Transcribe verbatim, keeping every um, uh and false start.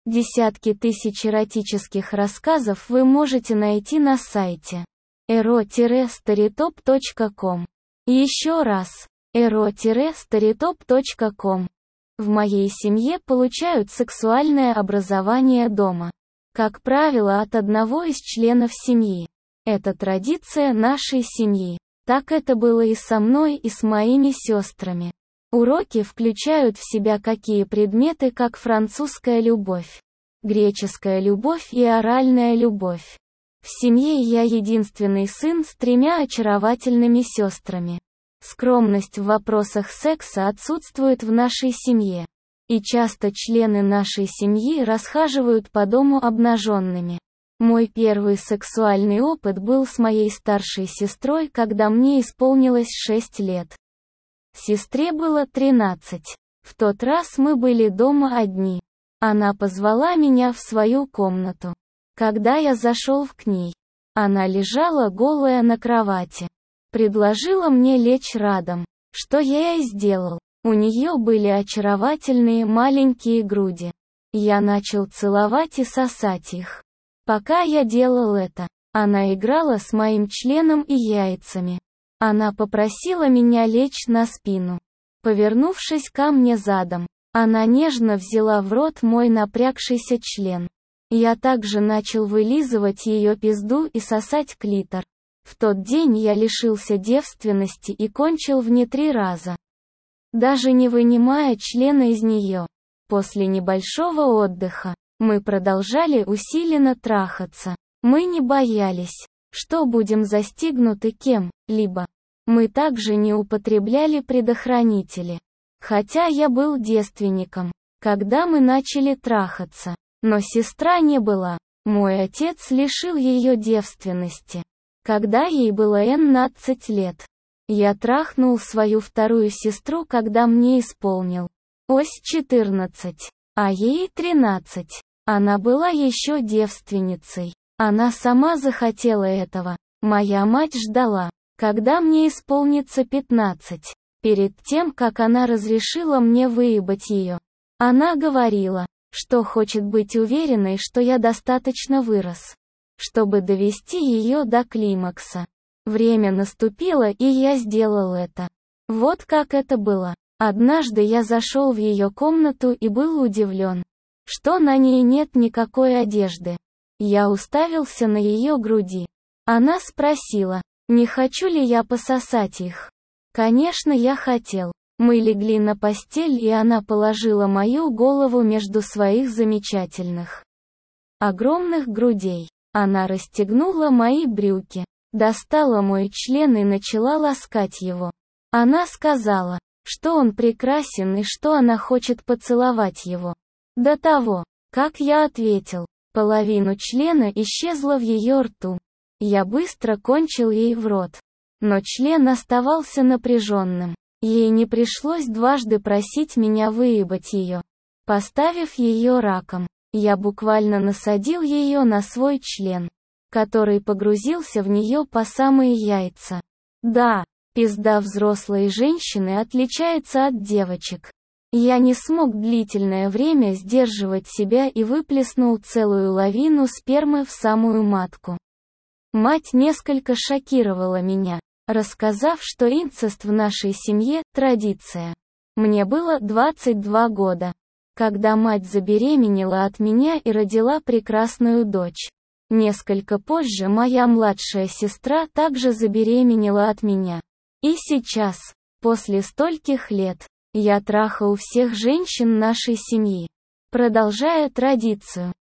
Десятки тысяч эротических рассказов вы можете найти на сайте эро старитоп точка ком. Еще раз, эро старитоп точка ком. В моей семье получают сексуальное образование дома. Как правило, от одного из членов семьи. Это традиция нашей семьи. Так это было и со мной, и с моими сестрами. Уроки включают в себя такие предметы, как французская любовь, греческая любовь и оральная любовь. В семье я единственный сын с тремя очаровательными сестрами. Скромность в вопросах секса отсутствует в нашей семье. И часто члены нашей семьи расхаживают по дому обнаженными. Мой первый сексуальный опыт был с моей старшей сестрой, когда мне исполнилось шесть лет. Сестре было тринадцать. В тот раз мы были дома одни. Она позвала меня в свою комнату. Когда я зашел к ней, она лежала голая на кровати. Предложила мне лечь рядом, что я и сделал. У нее были очаровательные маленькие груди. Я начал целовать и сосать их. Пока я делал это, она играла с моим членом и яйцами. Она попросила меня лечь на спину. Повернувшись ко мне задом, она нежно взяла в рот мой напрягшийся член. Я также начал вылизывать ее пизду и сосать клитор. В тот день я лишился девственности и кончил в не три раза. Даже не вынимая члена из нее. После небольшого отдыха, мы продолжали усиленно трахаться. Мы не боялись, что будем застигнуты кем-либо. Мы также не употребляли предохранители. Хотя я был девственником, когда мы начали трахаться. Но сестра не была. Мой отец лишил ее девственности, когда ей было двенадцать лет. Я трахнул свою вторую сестру, когда мне исполнил ось четырнадцать, а ей тринадцать. Она была еще девственницей. Она сама захотела этого. Моя мать ждала, когда мне исполнится пятнадцать. Перед тем, как она разрешила мне выебать ее. Она говорила, что хочет быть уверенной, что я достаточно вырос, чтобы довести ее до климакса. Время наступило, и я сделал это. Вот как это было. Однажды я зашел в ее комнату и был удивлен, что на ней нет никакой одежды. Я уставился на ее груди. Она спросила, не хочу ли я пососать их. Конечно, я хотел. Мы легли на постель, и она положила мою голову между своих замечательных, огромных грудей. Она расстегнула мои брюки, достала мой член и начала ласкать его. Она сказала, что он прекрасен и что она хочет поцеловать его. До того, как я ответил, половину члена исчезла в ее рту. Я быстро кончил ей в рот. Но член оставался напряженным. Ей не пришлось дважды просить меня выебать ее. Поставив ее раком, я буквально насадил ее на свой член, который погрузился в нее по самые яйца. Да, пизда взрослой женщины отличается от девочек. Я не смог длительное время сдерживать себя и выплеснул целую лавину спермы в самую матку. Мать несколько шокировала меня, рассказав, что инцест в нашей семье – традиция. Мне было двадцать два года, когда мать забеременела от меня и родила прекрасную дочь. Несколько позже моя младшая сестра также забеременела от меня. И сейчас, после стольких лет, я трахал всех женщин нашей семьи, продолжая традицию.